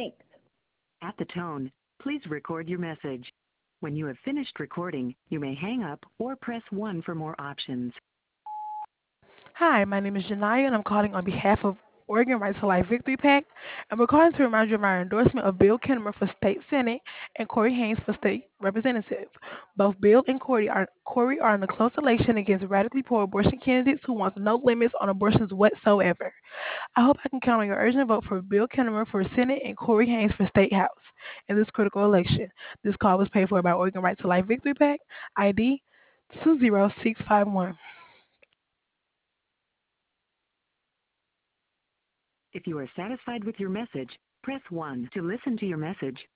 Thanks. At the tone, please record your message. When you have finished recording, you may hang up or press 1 for more options. Hi, my name is Janaya, and I'm calling on behalf of Oregon Right to Life Victory PAC, and we're calling to remind you of our endorsement of Bill Kinnemer for State Senate and Corey Haynes for State Representative. Both Bill and Corey are in a close election against radically poor abortion candidates who want no limits on abortions whatsoever. I hope I can count on your urgent vote for Bill Kinnemer for Senate and Corey Haynes for State House in this critical election. This call was paid for by Oregon Right to Life Victory PAC, ID 20651. If you are satisfied with your message, press 1 to listen to your message.